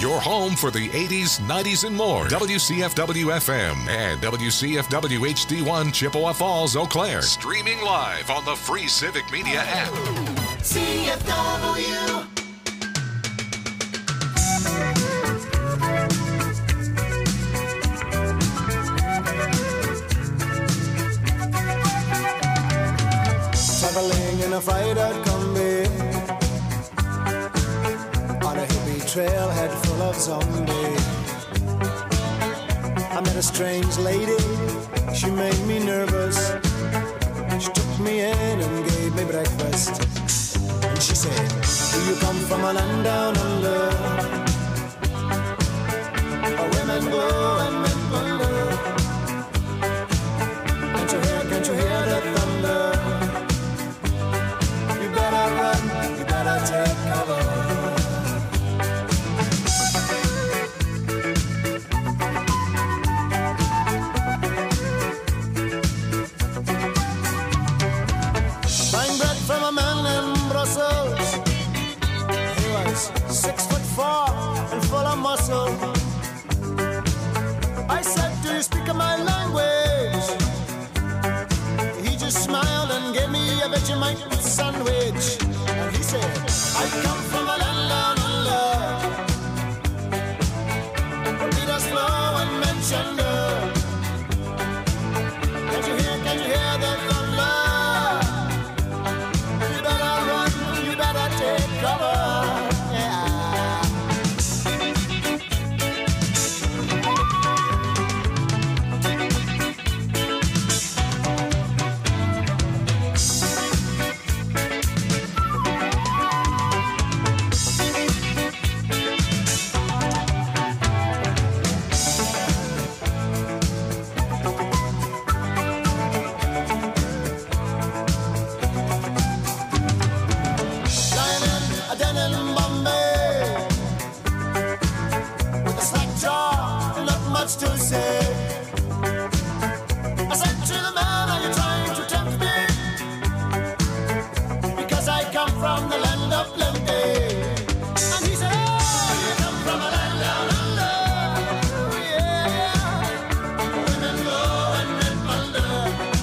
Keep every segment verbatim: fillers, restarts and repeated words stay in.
Your home for the eighties, nineties, and more. W C F W F M and W C F W H D one Chippewa Falls, Eau Claire. Streaming live on the free Civic Media app. C F W. Traveling in a fried-out Kombi on a hippie trailhead full of zombies. I met a strange lady, she made me nervous. She took me in and gave me breakfast. And she said, do you come from a land down under, where women go and men wonder? Can't you hear, can't you hear the thunder? You better run, you better take cover. Buying bread from a man in Brussels. He was six foot four and full of muscle. I said, do you speak my language? He just smiled and gave me a Vegemite sandwich. And he said, I come from a land down under, where Peter's flow and Manchester. Can't you hear, can't you hear the thunder? You better run, you better take cover. Yeah. Lying in a den in Bombay, with a slack jaw, not much to say. I said to the man, are you trying to tempt me? Because I come from the land of plenty. And he said, oh, you come from a land down under. Yeah, women go and men wonder.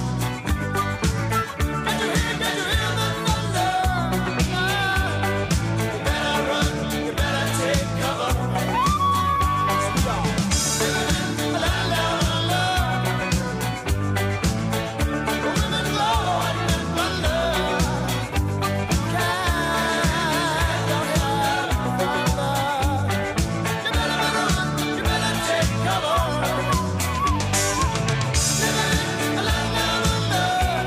Can you hear, can you hear the thunder? You better run, you better take cover. Living in a land down under, women go and men wonder. Can't go here, thunder. You better, better run, you better take cover. Living in a land down under,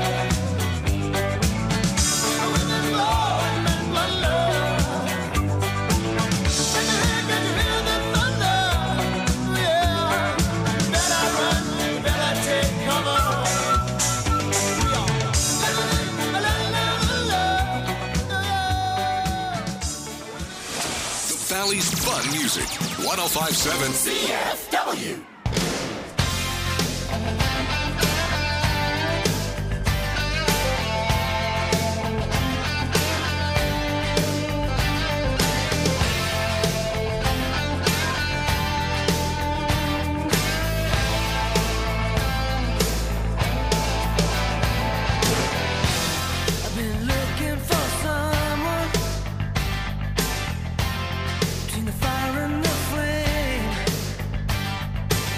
women go and men wonder. Can you hear, can you hear the thunder? Yeah. Better run, better take cover. We are living in a land down under. The Valley's fun music. one oh five point seven C F W. I've been looking for someone between the fire and the flame.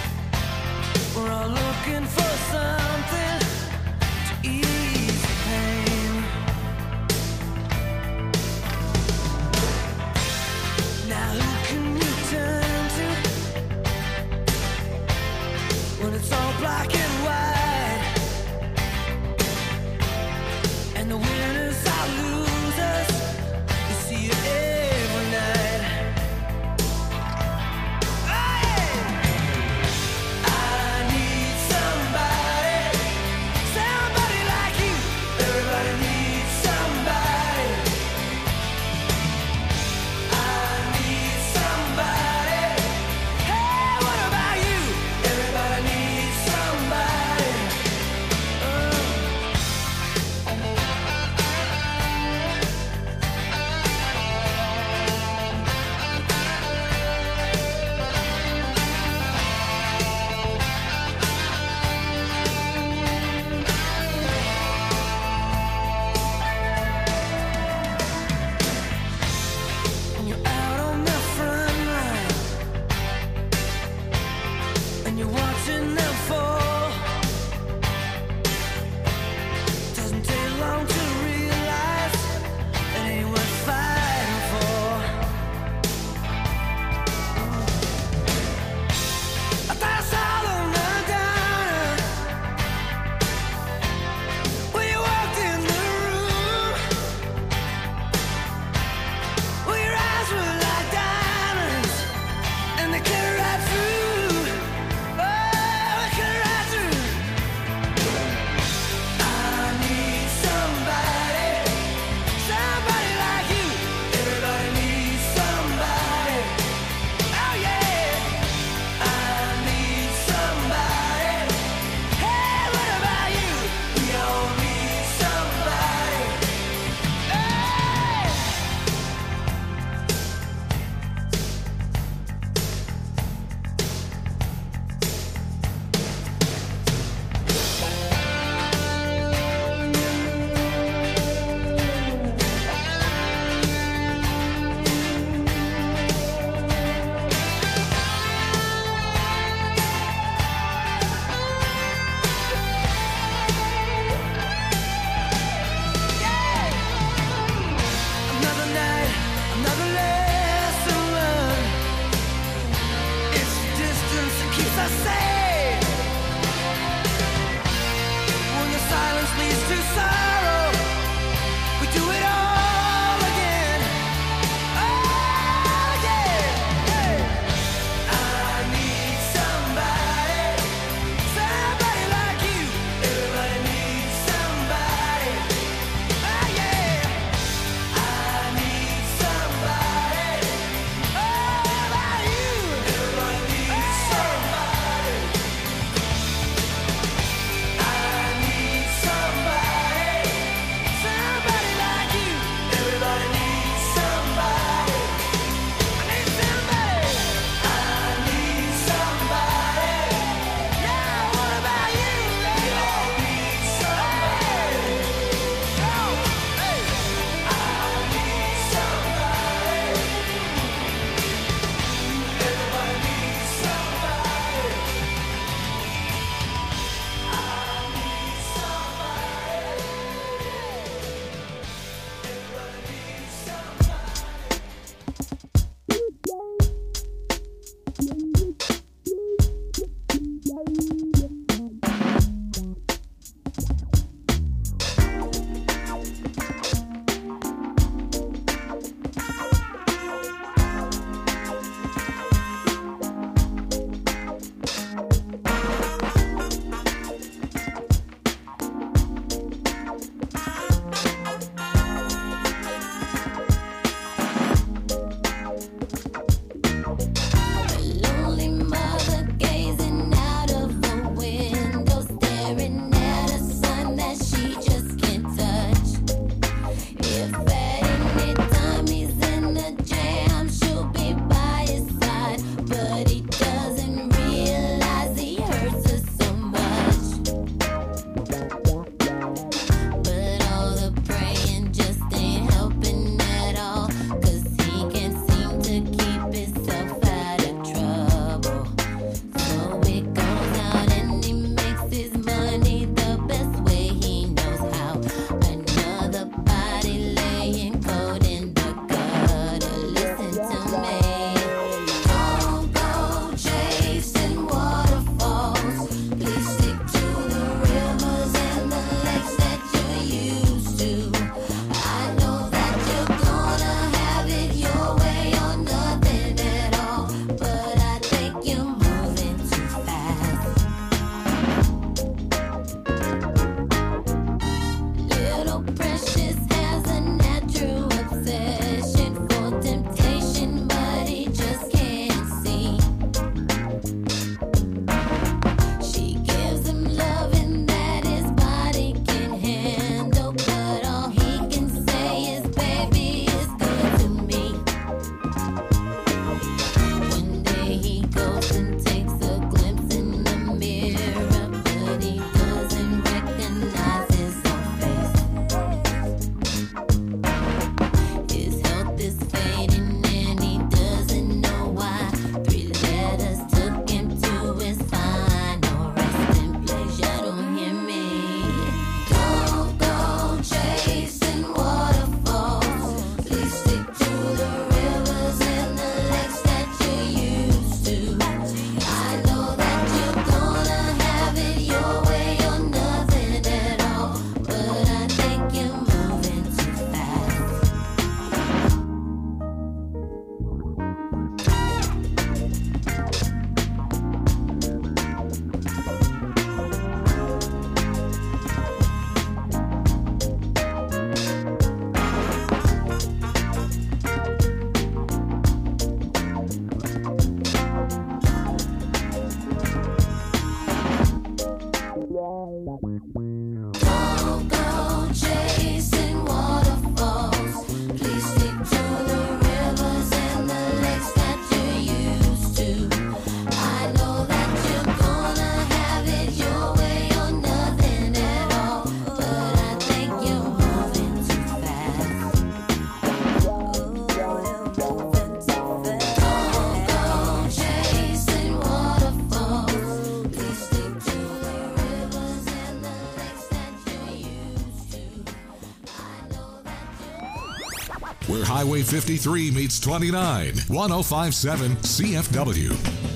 Highway fifty-three meets twenty-nine. one oh five point seven C F W.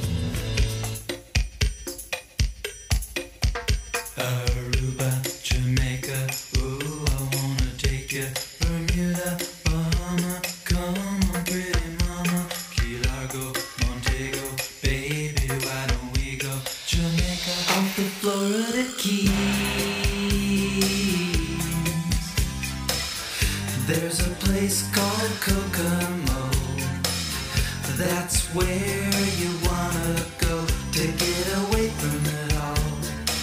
Aruba, Jamaica, ooh, I wanna take you. Bermuda, Bahama, come on, pretty mama. Key Largo, Montego, baby, why don't we go? Jamaica, off the Florida Keys. There's a place called Kokomo. That's where you wanna go to get away from it all.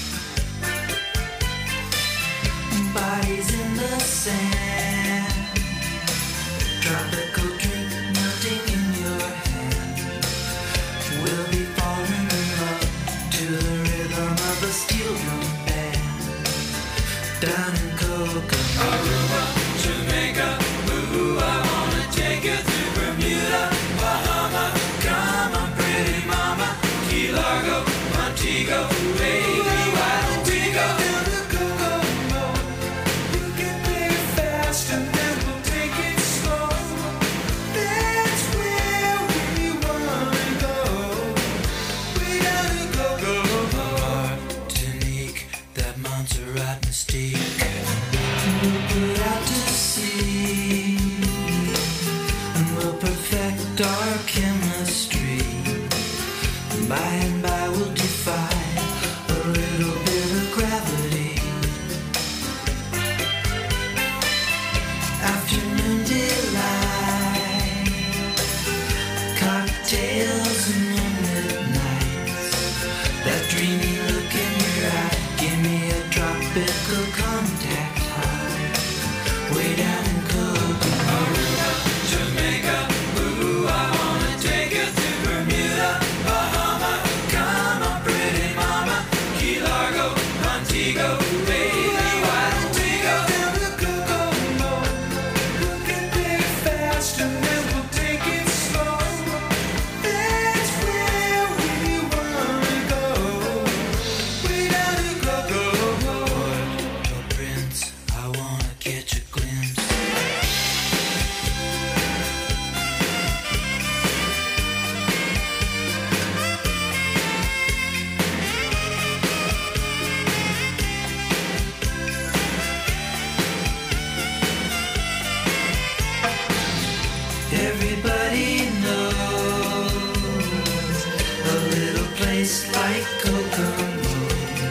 Bodies in the sand, tropical drink melting in your hand. We'll be falling in love to the rhythm of a steel drum band. Down in Kokomo, Aruba, Jamaica, ooh, I wanna take you to Bermuda, Bahama, come on, pretty mama, Key Largo, Montego, baby, why don't we go down to Kokomo? You can play it fast and then we'll take it slow. That's where we wanna go. We gotta go, go, go. Martinique, that Montserrat mystique. We'll put out to sea and we'll perfect our chemistry. By and by we'll defy a little bit of gravity. Afternoon delight, cocktails and moonlit nights. That dreamy look in your eye, give me a tropical contact high. Way down in Kokomo, Aruba, Jamaica, ooh, I wanna take you to Bermuda, Bahama, come on, pretty mama, Key Largo, Montego, baby, why don't we go down to Kokomo? We can play it fast and then we'll take it slow. That's where we wanna go. We gotta go, go, Port-au-Prince, I wanna catch a glimpse. Everybody knows a little place like Kokomo.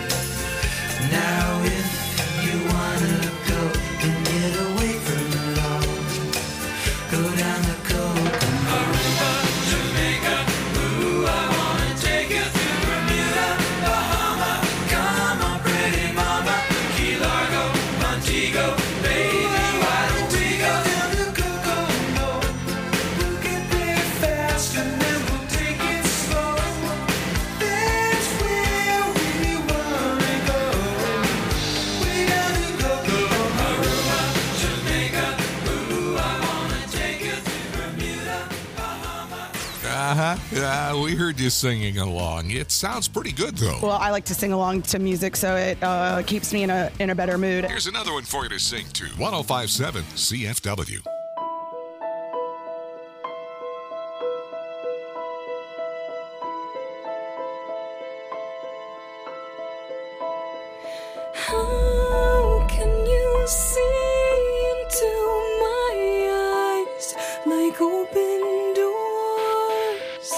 Now if you wanna go and get away from it all, go down to Kokomo. Aruba, Jamaica, ooh, I wanna take you to Bermuda, Bahama, come on, pretty mama, Key Largo, Montego, baby, why don't we go down to Kokomo? We can play it fast and then we'll take it slow. That's where we wanna go. We gotta go, go, Aruba, Jamaica, ooh, I wanna take you to Bermuda, Bahama. Uh-huh. Uh, we heard you singing along. It sounds pretty good, though. Well, I like to sing along to music, so it uh, keeps me in a in a better mood. Here's another one for you to sing to. one oh five point seven C F W. How can you see into my eyes like open doors,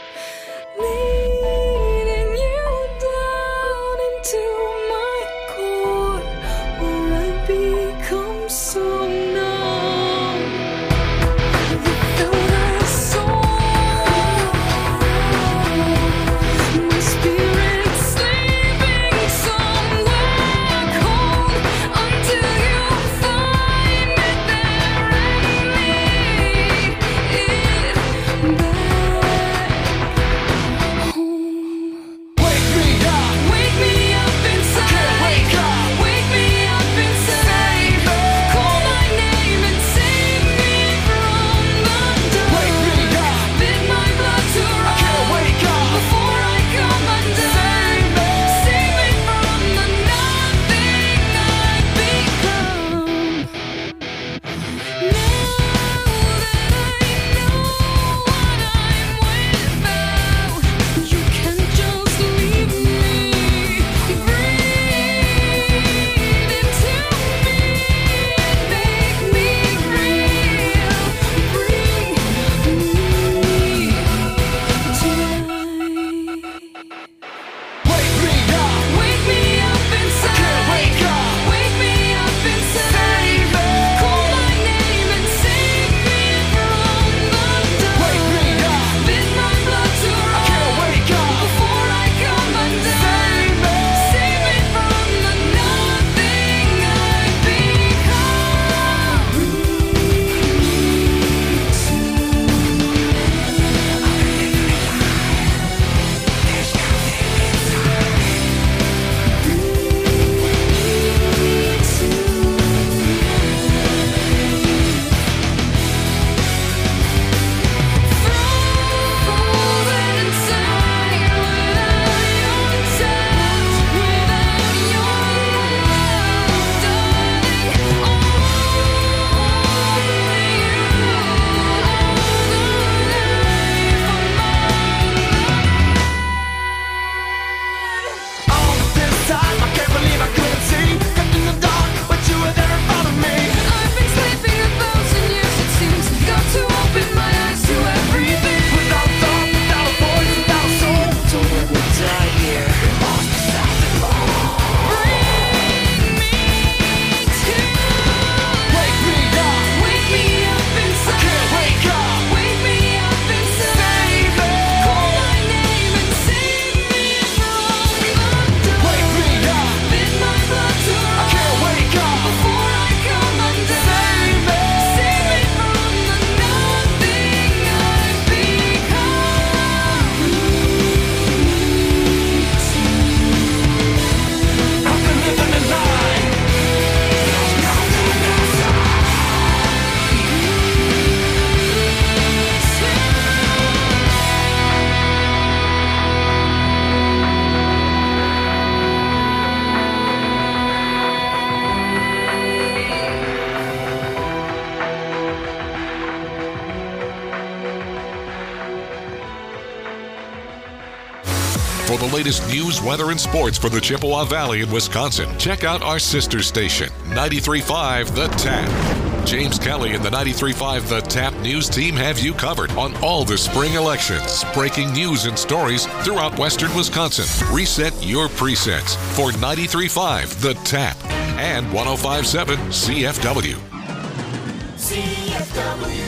leading you down into my core, where I become so numb without a soul. My spirit sleeping somewhere. For the latest news, weather, and sports for the Chippewa Valley in Wisconsin, check out our sister station, ninety-three point five The Tap. James Kelly and the ninety-three point five The Tap News team have you covered on all the spring elections, breaking news and stories throughout western Wisconsin. Reset your presets for ninety-three point five The Tap and one oh five point seven C F W. C F W.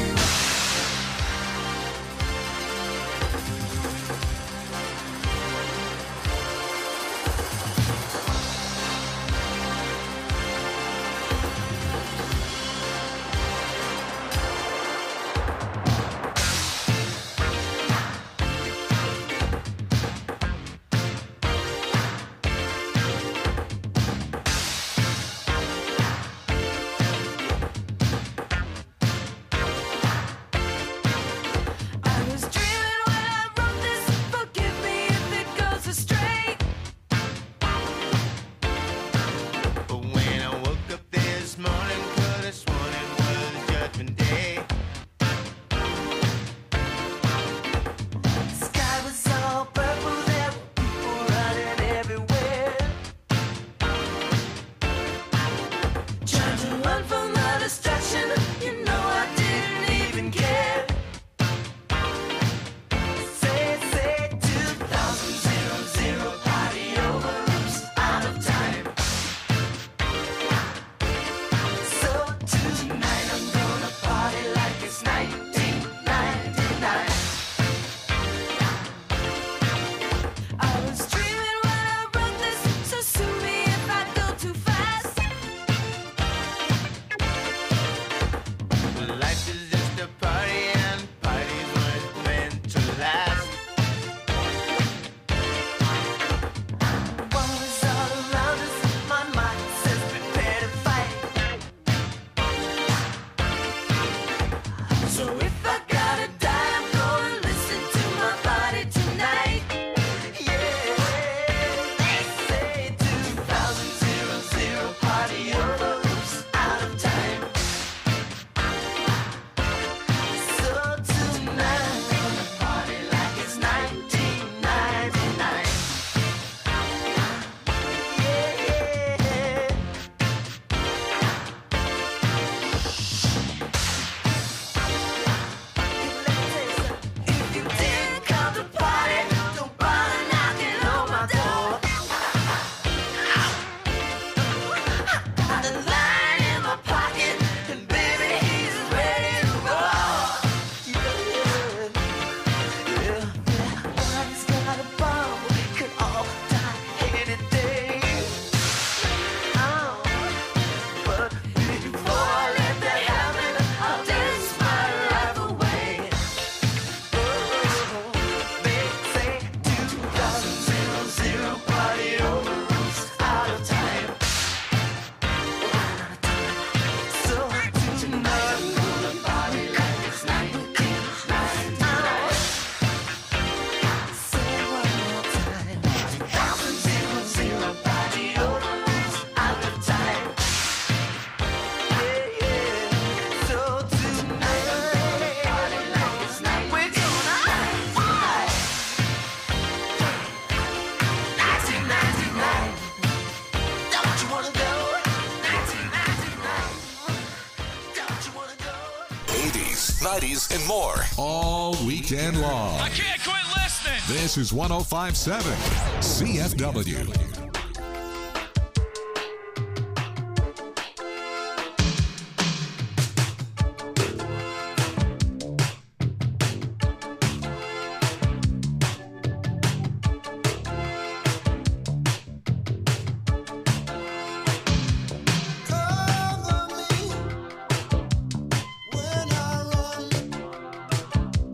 nineties, and more all weekend long. I can't quit listening. This is one oh five point seven C F W.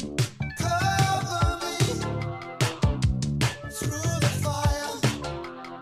Through the fire.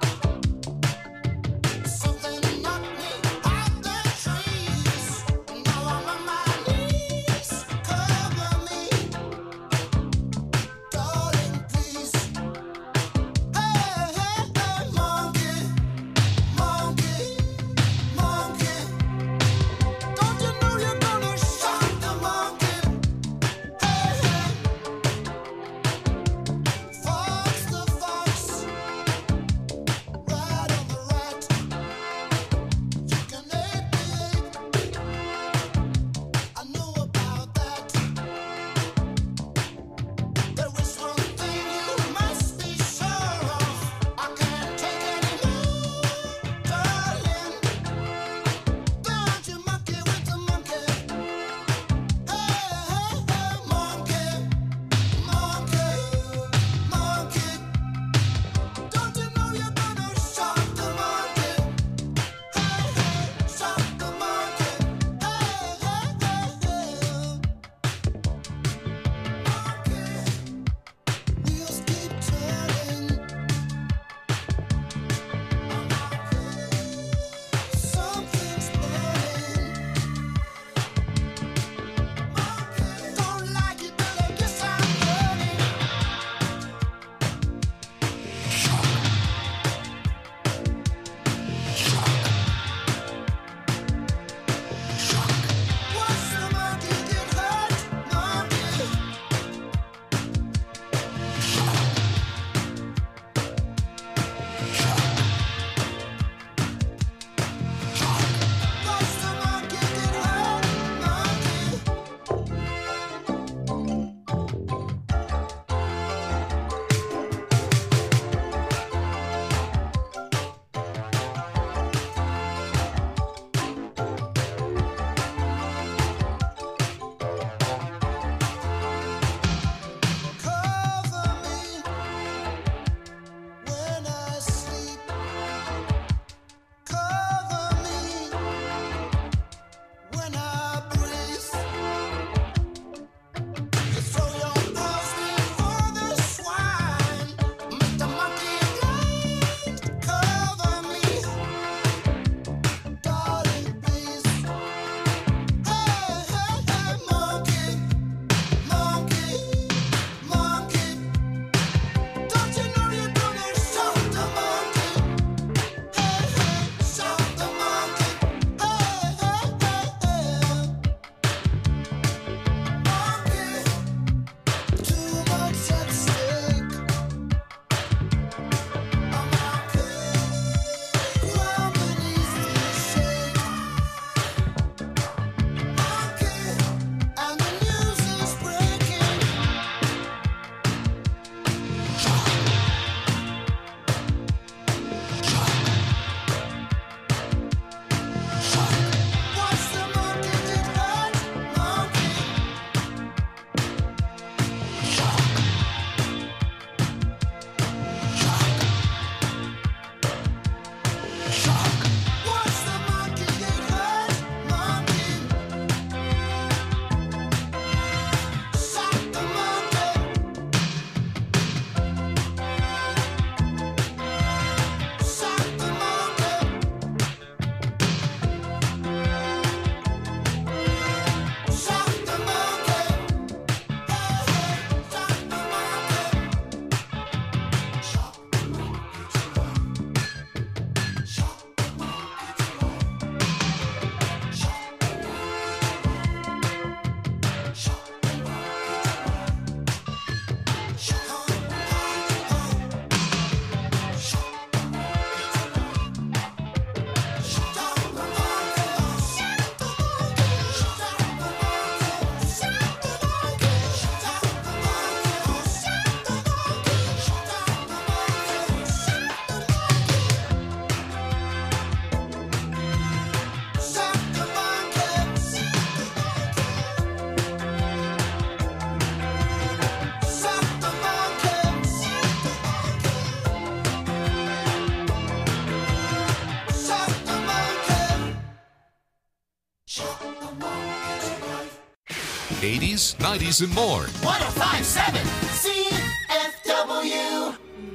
eighties, nineties, and more. one oh five point seven C F W.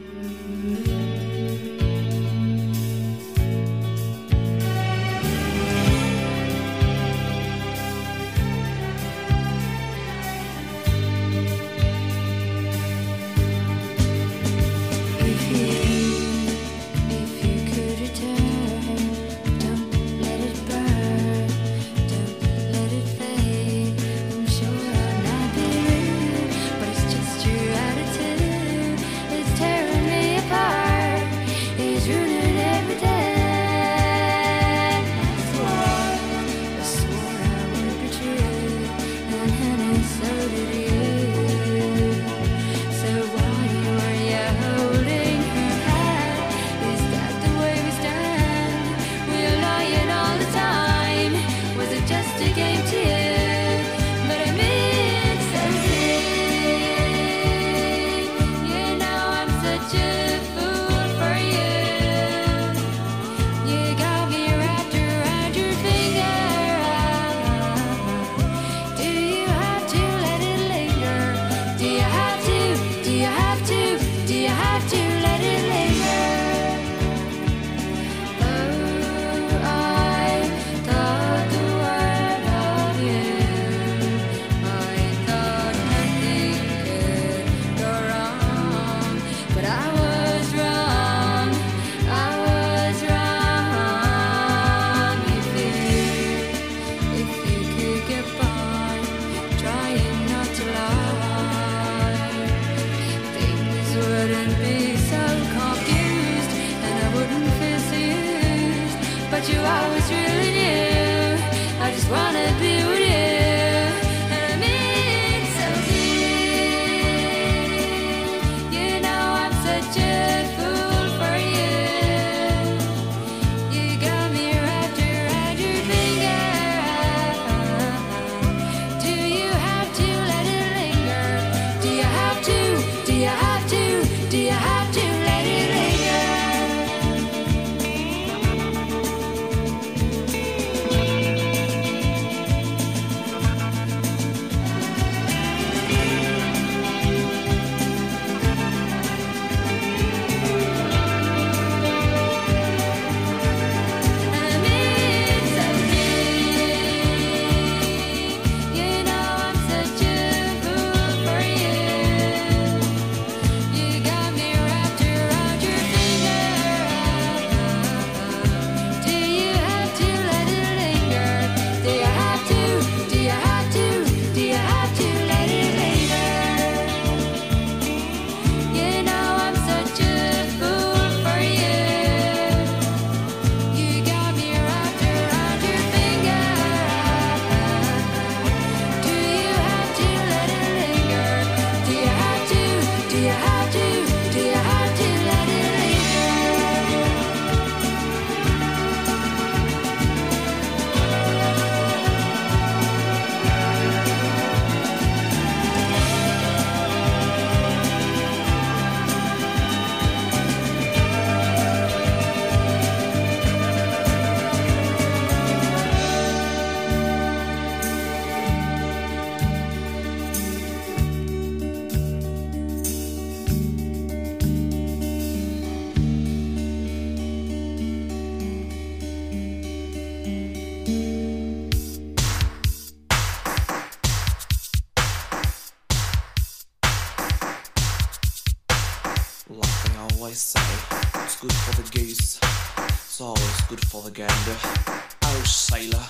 always say it's good for the goose, it's always good for the gander. Oh, sailor.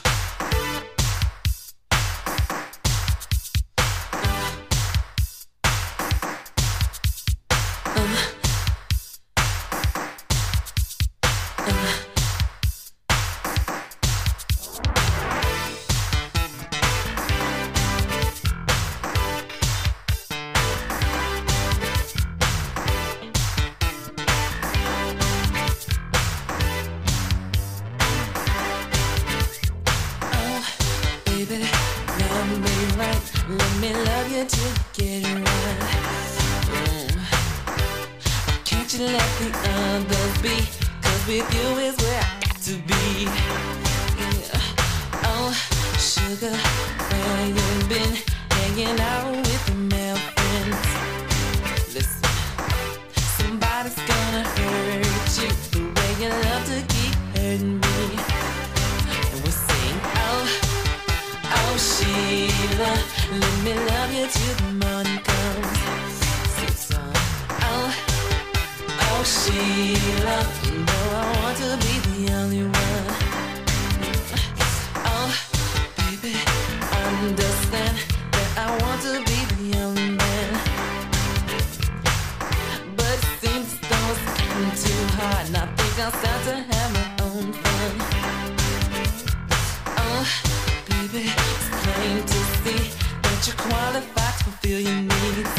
hanging out with the male friends. Listen, somebody's gonna hurt you the way you love to keep hurting me. And we sing, oh, oh Sheila, let me love you till the morning comes. Sing song, oh, oh Sheila, you know I want to be the only one. Oh, baby, understand that I want to be the only man. But it seems as though it's getting too hard, and I think I'll start to have my own fun. Oh, baby, it's plain to see that you're qualified to fulfill your needs.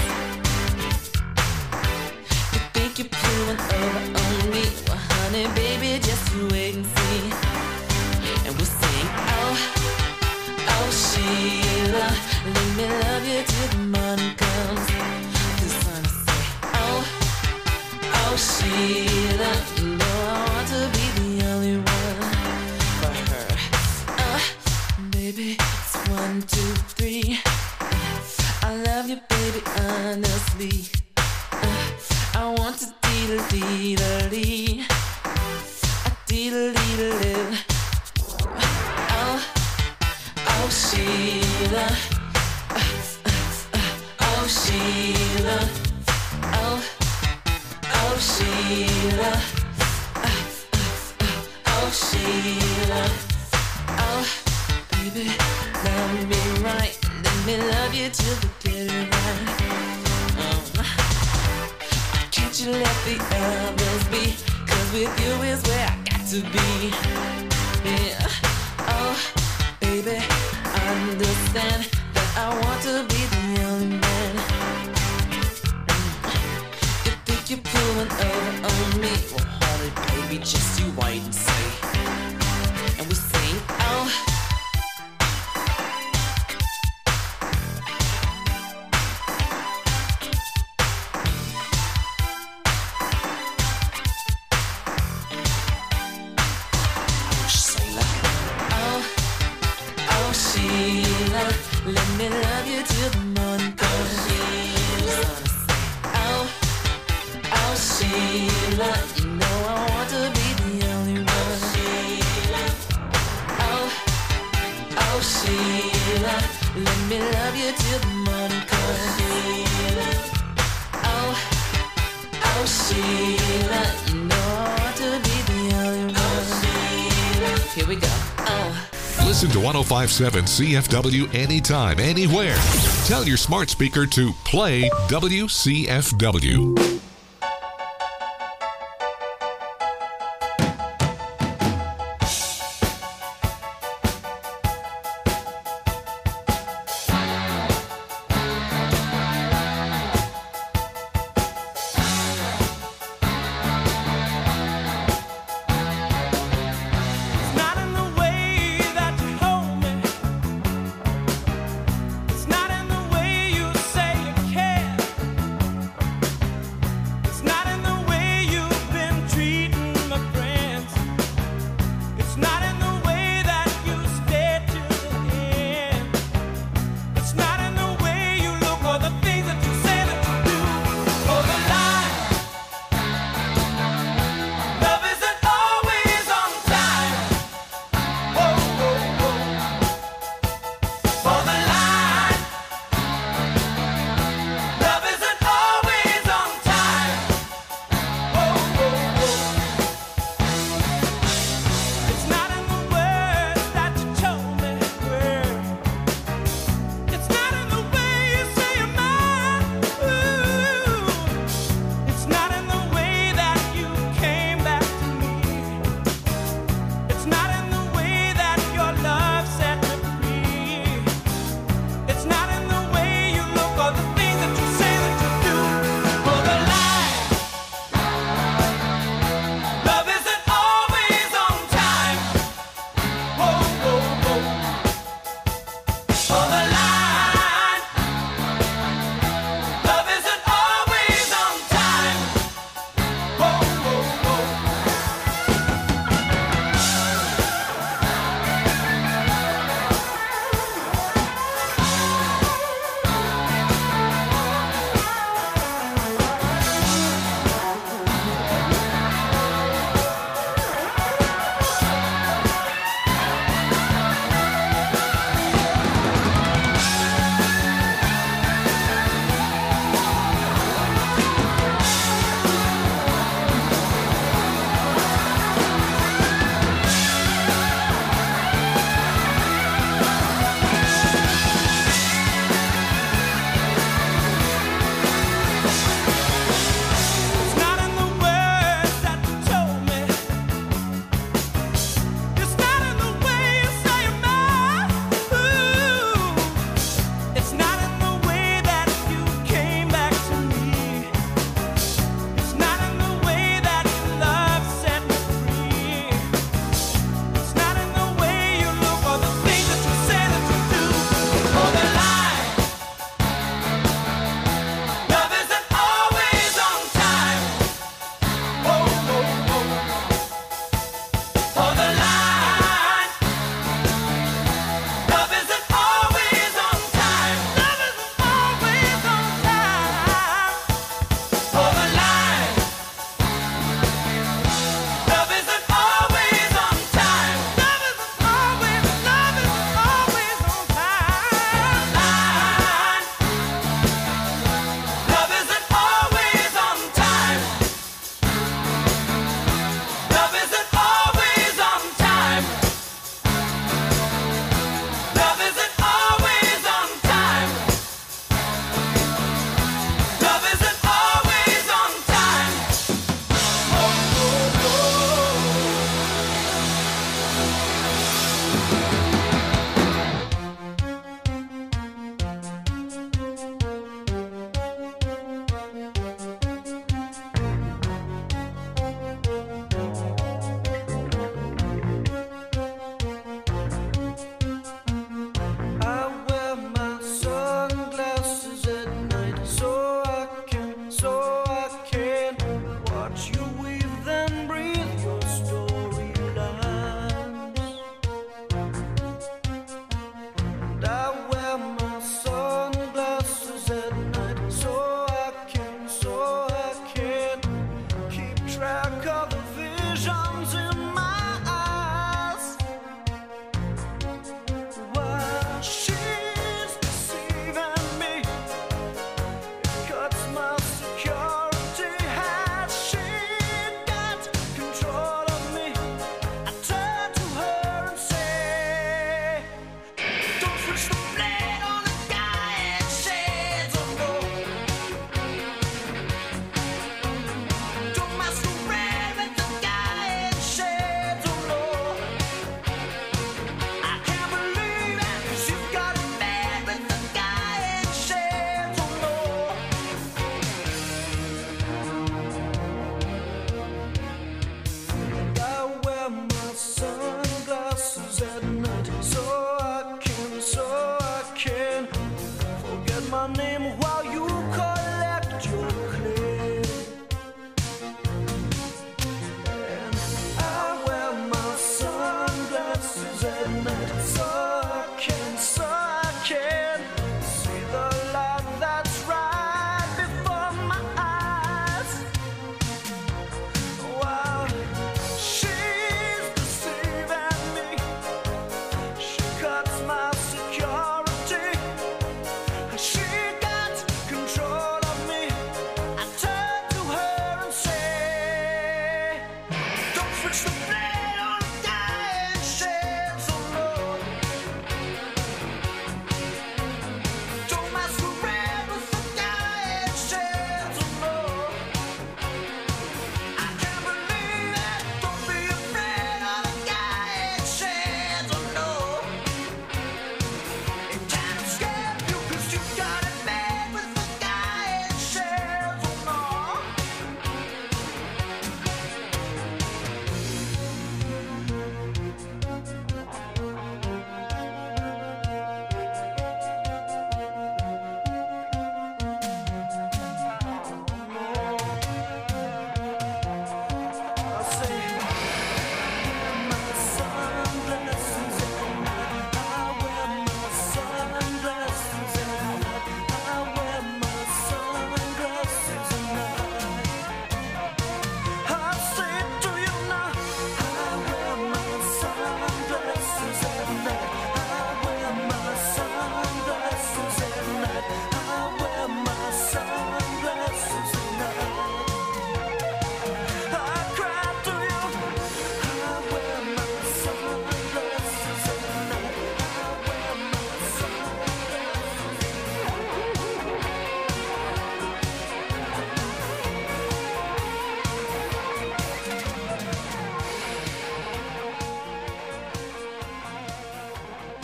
You think you're pulling over on me? Well, honey, baby, just you wait and see. And we'll sing, oh, oh Sheila, let me love you till the morning comes. This one I say, oh, oh Sheila, you know I want to be the only one for her. Uh, baby, it's one, two, three. I love you, baby, honestly. Uh, I want to dee-da-dee-da-dee. A dee-da-dee-da-dee. Oh, oh Sheila, oh Sheila, oh, oh Sheila, oh Sheila, oh baby, love me right, let me love you till the get it right. Oh, can't you let the others be? 'Cause with you is where I got to be. Yeah. Oh, baby, understand that I want to be the only man. You think you're pulling over on me? Well, hold it, baby, just you wait and see. And we sing, oh, Sheila, let me love you till the morning comes. Oh, oh Sheila, you know I want to be the only one. Oh, oh Sheila, let me love you till the morning comes. Oh, oh Sheila, you know I want to be the only one. Here we go. Oh. Listen to one oh five point seven C F W anytime, anywhere. Tell your smart speaker to play W C F W. It's not in the way you say you care.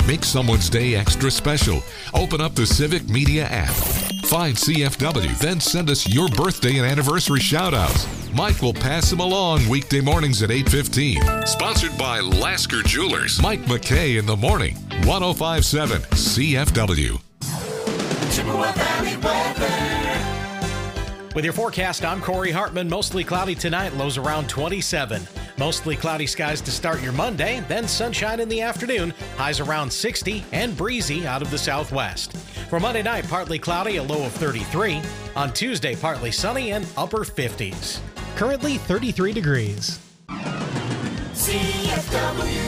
Make someone's day extra special. Open up the Civic Media app. Find C F W, then send us your birthday and anniversary shout-outs. Mike will pass them along weekday mornings at eight fifteen. Sponsored by Lasker Jewelers. Mike McKay in the morning. one oh five point seven C F W. Chippewa Valley weather. With your forecast, I'm Corey Hartman. Mostly cloudy tonight, lows around twenty-seven. Mostly cloudy skies to start your Monday, then sunshine in the afternoon, highs around sixty, and breezy out of the southwest. For Monday night, partly cloudy, a low of thirty-three. On Tuesday, partly sunny and upper fifties. Currently thirty-three degrees. C F W.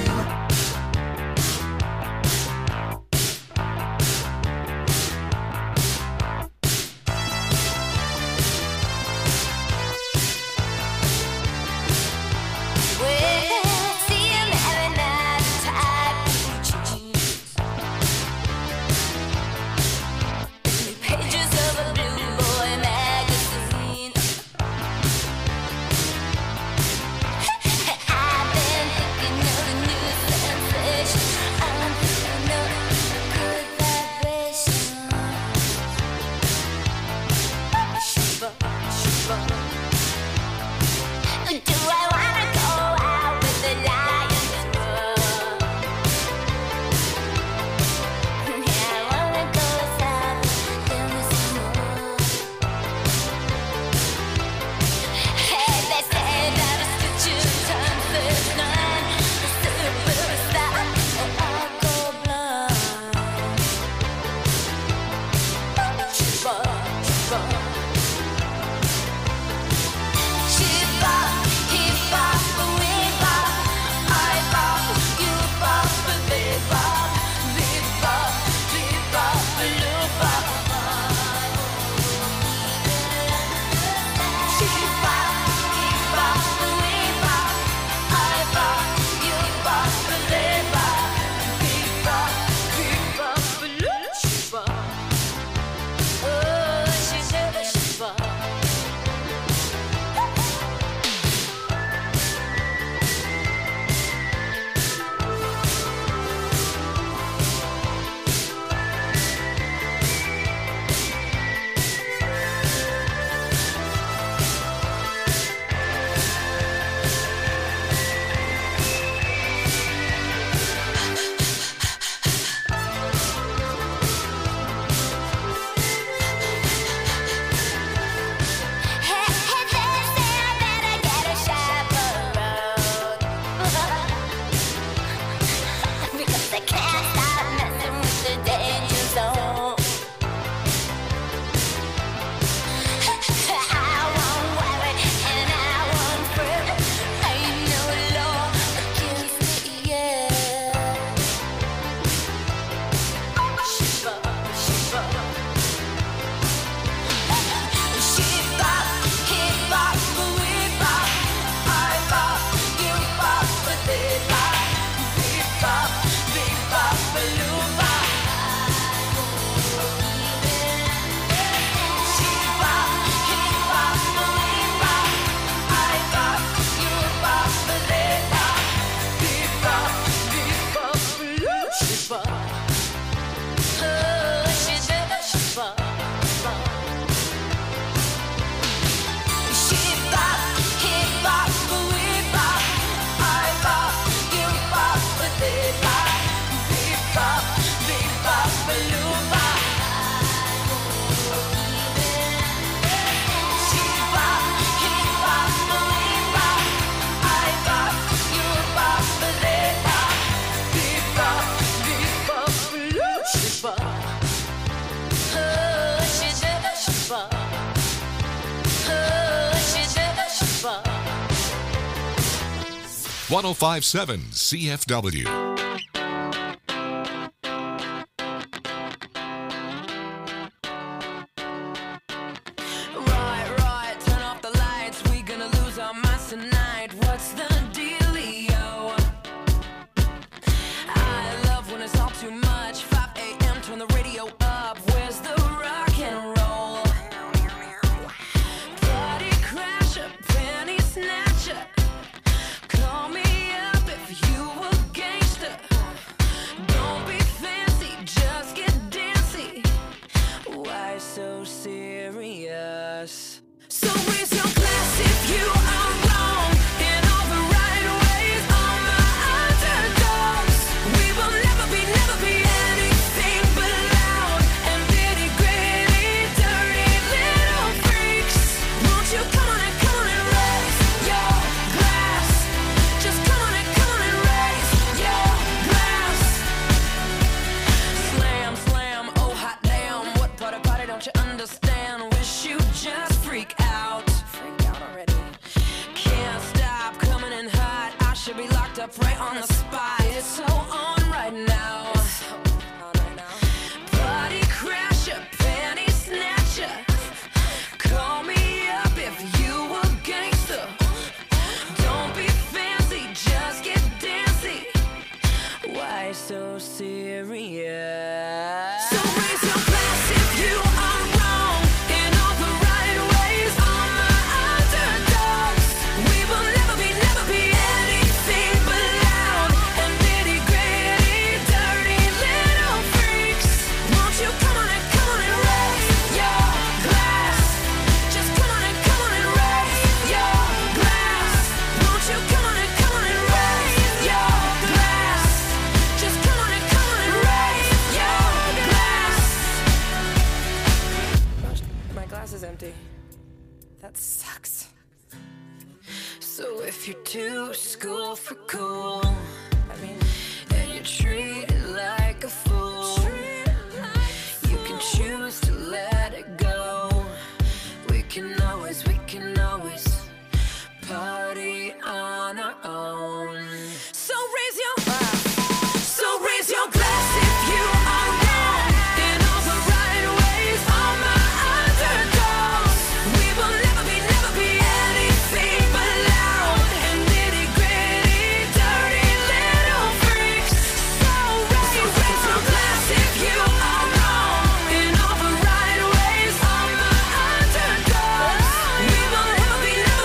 one oh five point seven C F W. Call me up if you a gangster. So raise your glass if you are wrong in all the right ways. All my underdogs, we will never be, never be anything but loud and nitty gritty, dirty little freaks. Won't you come on and come on and raise your glass? Just come on and come on and raise your glass. Slam, slam, oh hot damn, what part of party don't you understand? Wish you just freak out. Freak out already. Can't stop coming in hot. I should be locked up right on the spot. It's so on right now. Body crasher, panty snatcher. Call me up if you a gangster. Don't be fancy, just get dancy. Why so serious? So raise your glass if you are wrong in all the right ways. All my underdogs, we will never be, never be anything but loud and nitty gritty, dirty little freaks. Won't you come on and come on and raise your glass? Just come on and come on and raise your glass. Won't you come on and come on and raise your glass? Just come on and come on and raise your glass. My glass is empty. That sucks. So if you're too school for cool, I mean, and you're treated like a fool, you can choose to let it go. We can always, we can always party on our own. So raise your So raise your glass if you are wrong in all the right ways. All my underdogs, we will never be, never be anything but loud and nitty gritty, dirty little freaks. So raise, so raise your glass if you are wrong in all the right ways. All my underdogs, we will never be, never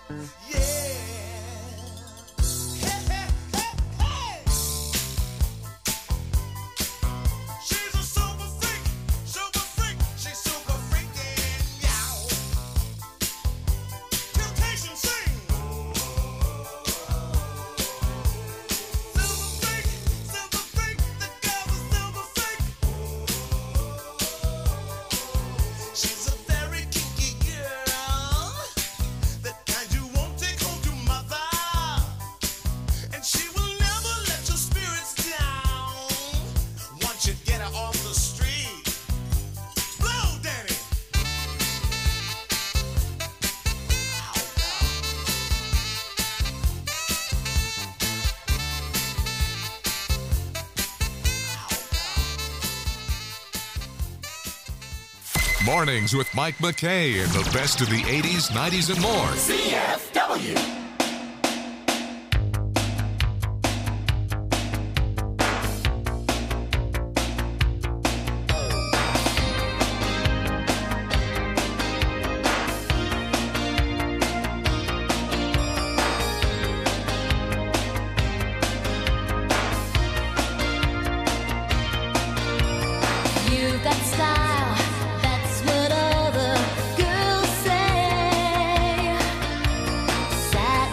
Mornings with Mike McKay and the best of the eighties, nineties, and more. C F W. You've got style, that's what other girls say. Sad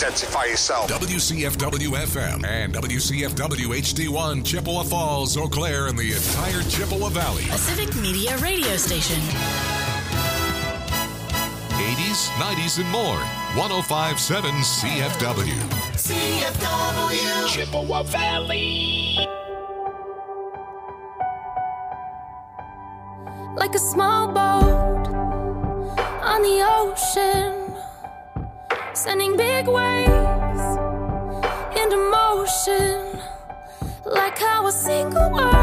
identify yourself. W C F W F M and W C F W H D one, Chippewa Falls, Eau Claire, and the entire Chippewa Valley. A Civic Media radio station. eighties, nineties, and more. one oh five point seven C F W. C F W. Chippewa Valley. Like a small boat on the ocean, sending big waves into motion. Like how a single word